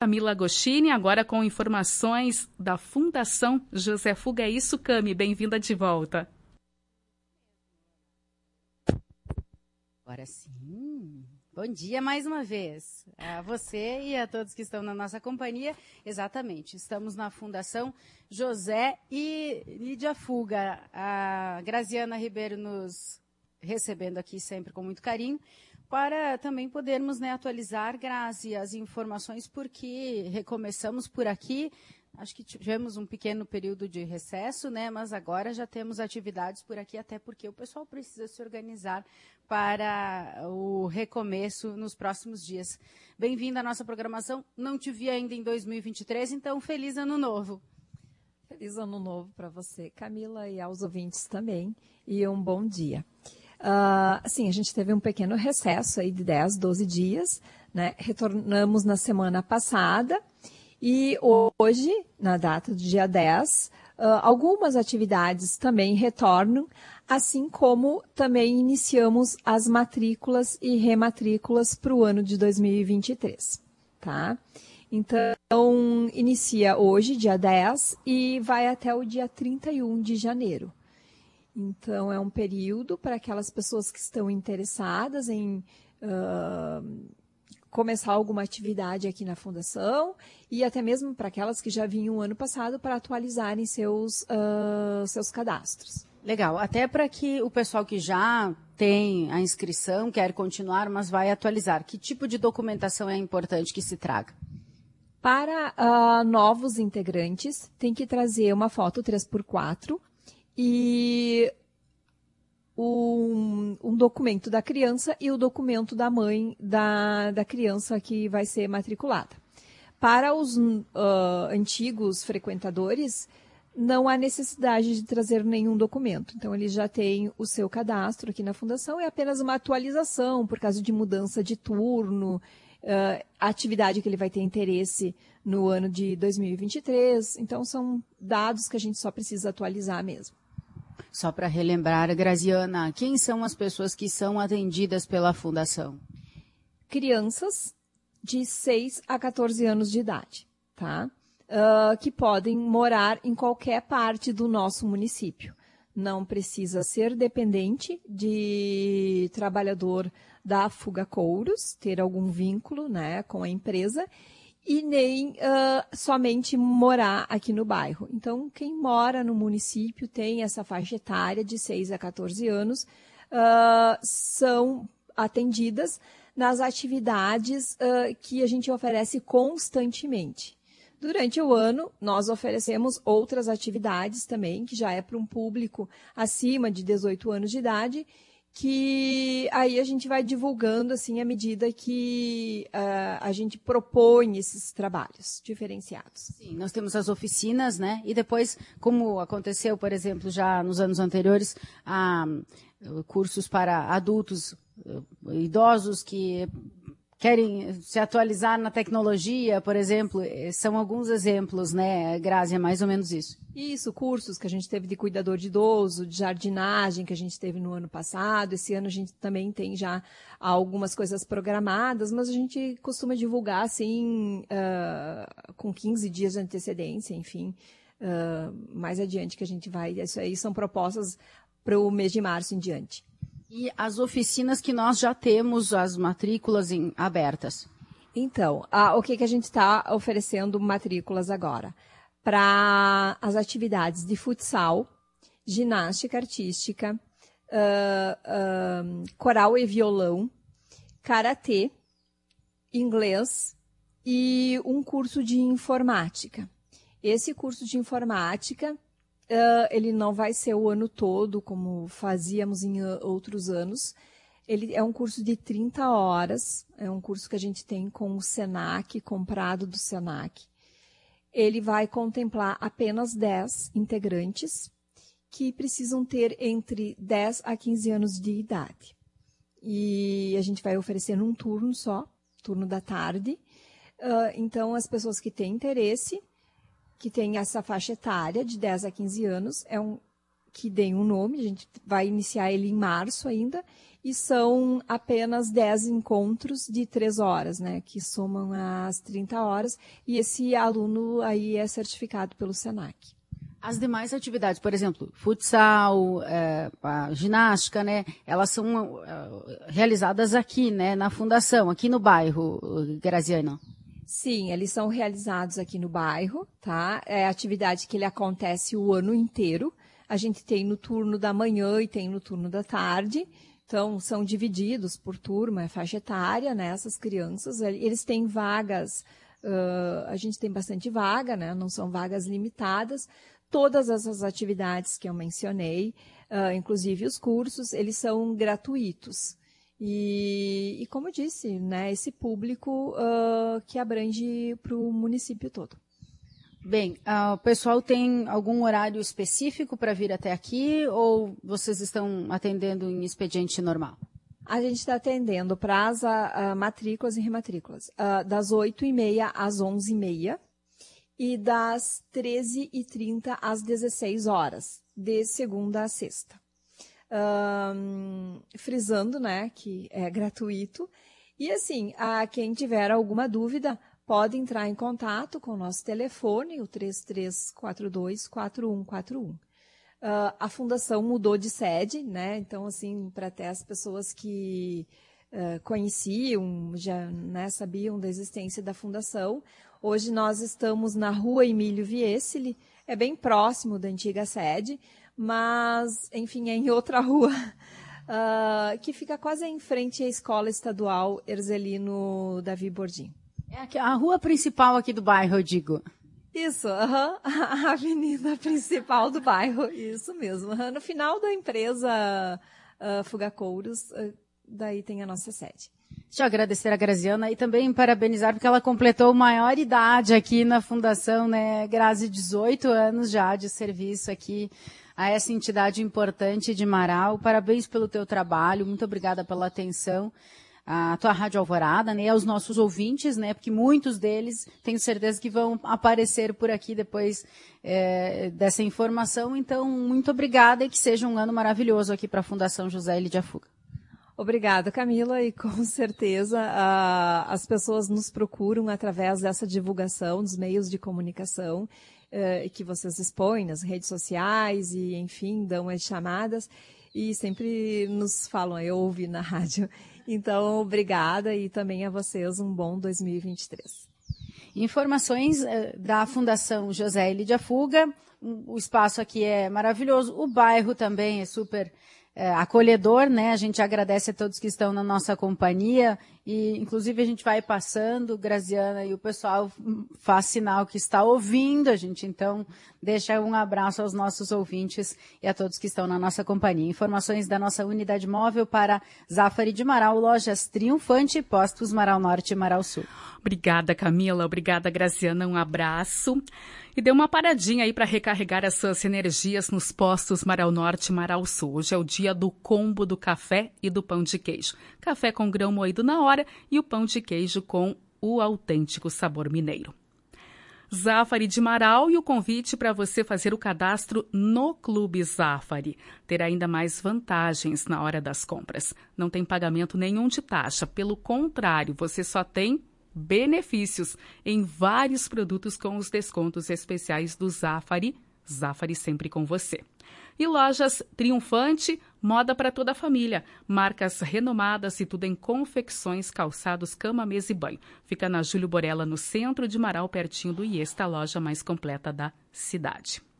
Camila Agostini, agora com informações da Fundação José Fuga. É isso, Cami, bem-vinda de volta. Agora sim. Bom dia mais uma vez a você e a todos que estão na nossa companhia. Exatamente, estamos na Fundação José e Lídia Fuga. A Graziana Ribeiro nos recebendo aqui sempre com muito carinho, para também podermos, né, atualizar, Grazi, as informações, porque recomeçamos por aqui. Acho que tivemos um pequeno período de recesso, né? Mas agora já temos atividades por aqui, até porque o pessoal precisa se organizar para o recomeço nos próximos dias. Bem-vindo à nossa programação. Não te vi ainda em 2023, então feliz ano novo. Feliz ano novo para você, Camila, e aos ouvintes também. E um bom dia. Sim, a gente teve um pequeno recesso aí de 10, 12 dias, né? Retornamos na semana passada. E hoje, na data do dia 10, algumas atividades também retornam, assim como também iniciamos as matrículas e rematrículas para o ano de 2023, tá? Então, inicia hoje, dia 10, e vai até o dia 31 de janeiro. Então, é um período para aquelas pessoas que estão interessadas em começar alguma atividade aqui na Fundação e até mesmo para aquelas que já vinham ano passado para atualizarem seus cadastros. Legal, até para que o pessoal que já tem a inscrição, quer continuar, mas vai atualizar. Que tipo de documentação é importante que se traga? Para novos integrantes, tem que trazer uma foto 3x4 e um documento da criança e o documento da mãe da criança que vai ser matriculada. Para os antigos frequentadores, não há necessidade de trazer nenhum documento. Então, eles já têm o seu cadastro aqui na Fundação, é apenas uma atualização por causa de mudança de turno, a atividade que ele vai ter interesse no ano de 2023. Então, são dados que a gente só precisa atualizar mesmo. Só para relembrar, Graziana, quem são as pessoas que são atendidas pela Fundação? Crianças de 6 a 14 anos de idade, tá? Que podem morar em qualquer parte do nosso município. Não precisa ser dependente de trabalhador da Fuga Couros, ter algum vínculo, né, com a empresa, e nem somente morar aqui no bairro. Então, quem mora no município tem essa faixa etária de 6 a 14 anos, são atendidas nas atividades que a gente oferece constantemente. Durante o ano, nós oferecemos outras atividades também, que já é para um público acima de 18 anos de idade, que aí a gente vai divulgando assim à medida que a gente propõe esses trabalhos diferenciados. Sim, nós temos as oficinas, né? E depois, como aconteceu, por exemplo, já nos anos anteriores, cursos para adultos, idosos que querem se atualizar na tecnologia, por exemplo, são alguns exemplos, né, Grazi, é mais ou menos isso. Isso, cursos que a gente teve de cuidador de idoso, de jardinagem, que a gente teve no ano passado. Esse ano a gente também tem já algumas coisas programadas, mas a gente costuma divulgar, assim, com 15 dias de antecedência, enfim, mais adiante que a gente vai. Isso aí são propostas para o mês de março em diante. E as oficinas que nós já temos, as matrículas abertas? Então, o que a gente está oferecendo matrículas agora? Para as atividades de futsal, ginástica artística, coral e violão, karatê, inglês e um curso de informática. Esse curso de informática ele não vai ser o ano todo, como fazíamos em outros anos. Ele é um curso de 30 horas, é um curso que a gente tem com o SENAC, comprado do SENAC. Ele vai contemplar apenas 10 integrantes que precisam ter entre 10 a 15 anos de idade. E a gente vai oferecer num turno só, turno da tarde. Então, as pessoas que têm interesse, que tem essa faixa etária de 10 a 15 anos, que deem um nome, a gente vai iniciar ele em março ainda, e são apenas 10 encontros de 3 horas, né, que somam as 30 horas, e esse aluno aí é certificado pelo SENAC. As demais atividades, por exemplo, futsal, a ginástica, né, elas são realizadas aqui, né, na fundação, aqui no bairro, Graziana. Sim, eles são realizados aqui no bairro, tá? É atividade que ele acontece o ano inteiro. A gente tem no turno da manhã e tem no turno da tarde. Então, são divididos por turma, é faixa etária, né? Essas crianças, eles têm vagas, a gente tem bastante vaga, né? Não são vagas limitadas. Todas essas atividades que eu mencionei, inclusive os cursos, eles são gratuitos. E como eu disse, né, esse público que abrange para o município todo. Bem, o pessoal tem algum horário específico para vir até aqui ou vocês estão atendendo em expediente normal? A gente está atendendo para as matrículas e rematrículas, das 8h30 às 11h30 e das 13h30 às 16 horas, de segunda a sexta. Frisando, né, que é gratuito. E assim, quem tiver alguma dúvida, pode entrar em contato com o nosso telefone, o 3342-4141. A fundação mudou de sede, né, então assim, para até as pessoas que conheciam, já, né, sabiam da existência da fundação, hoje nós estamos na Rua Emílio Viescoli, é bem próximo da antiga sede, mas, enfim, é em outra rua, que fica quase em frente à Escola Estadual Erzelino Davi Bordim. É a rua principal aqui do bairro, eu digo. Isso, a avenida principal do bairro, isso mesmo. No final da empresa Fugacouros, daí tem a nossa sede. Deixa eu agradecer a Graziana e também parabenizar porque ela completou maior idade aqui na Fundação, né, Grazi, 18 anos já de serviço aqui a essa entidade importante de Marau. Parabéns pelo teu trabalho, muito obrigada pela atenção à tua Rádio Alvorada, né, aos nossos ouvintes, né, porque muitos deles tenho certeza que vão aparecer por aqui depois dessa informação. Então, muito obrigada e que seja um ano maravilhoso aqui para a Fundação José Elidia Fuga. Obrigada, Camila, e com certeza as pessoas nos procuram através dessa divulgação dos meios de comunicação que vocês expõem nas redes sociais e, enfim, dão as chamadas e sempre nos falam, eu ouvi na rádio. Então, obrigada e também a vocês um bom 2023. Informações da Fundação José Elidia Fuga, o espaço aqui é maravilhoso, o bairro também é super acolhedor, né? A gente agradece a todos que estão na nossa companhia e, inclusive, a gente vai passando, Graziana, e o pessoal faz sinal que está ouvindo a gente, então deixa um abraço aos nossos ouvintes e a todos que estão na nossa companhia. Informações da nossa unidade móvel para Zafari de Marau, lojas Triunfante, postos Marau Norte e Marau Sul. Obrigada, Camila. Obrigada, Graziana. Um abraço. E dê uma paradinha aí para recarregar as suas energias nos postos Marau Norte e Marau Sul. Hoje é o dia do combo do café e do pão de queijo. Café com grão moído na hora e o pão de queijo com o autêntico sabor mineiro. Zafari de Marau e o convite para você fazer o cadastro no Clube Zafari. Ter ainda mais vantagens na hora das compras. Não tem pagamento nenhum de taxa. Pelo contrário, você só tem benefícios em vários produtos com os descontos especiais do Zafari. Zafari sempre com você. E lojas Triunfante, moda para toda a família. Marcas renomadas e tudo em confecções, calçados, cama, mesa e banho. Fica na Júlio Borella, no centro de Marau, pertinho do Iesta, a loja mais completa da cidade.